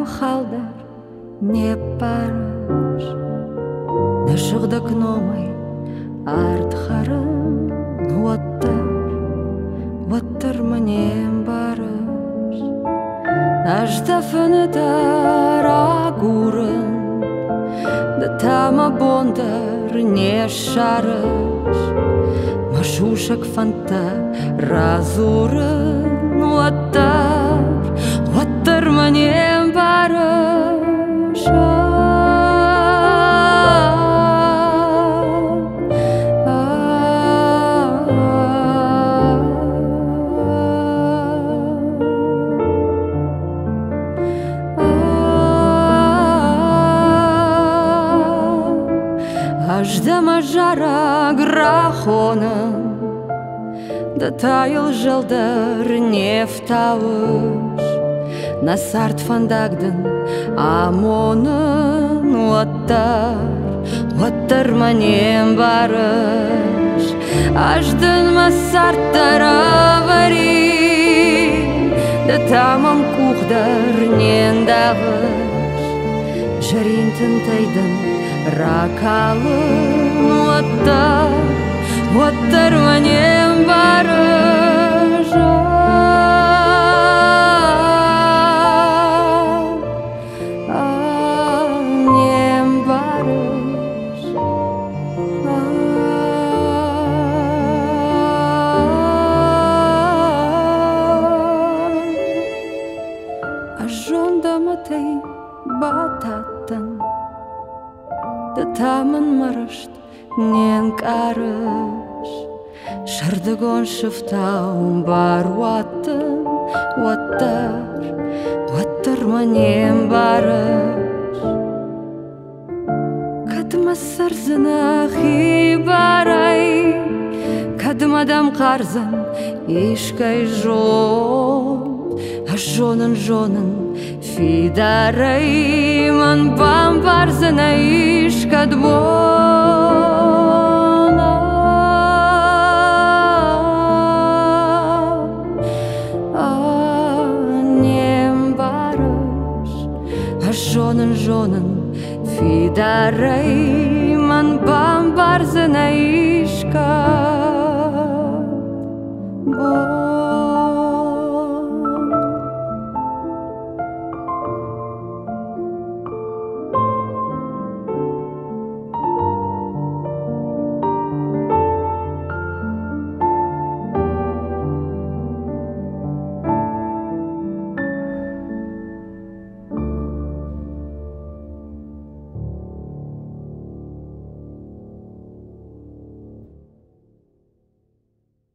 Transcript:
haldar ne paras na shugda knomai art kharan watar manem baras ashta fanatar aguran da tama bondar ne sharas mashushak fanta razuran watar manem baras Аждама жара грахонын да тайыл жылдар нефтауыш насарт фандагдын амонын уаттар манем барыш аждын масарттар авари да тамам кухдар нендавыш жаринтын тайдын Ракалын уаттар манем барыш нем барыш ажонда матей бататтан да тамын марышт нен карыш шардыгон шыфтаун бар уаттар манем барыш кадыма сарзына хибарай кадымадам карзан ишкай жон ажонын фидарай ман бам барзына ишкадбона нем барыш ажонын фидарай ман бам барзына ишкадбона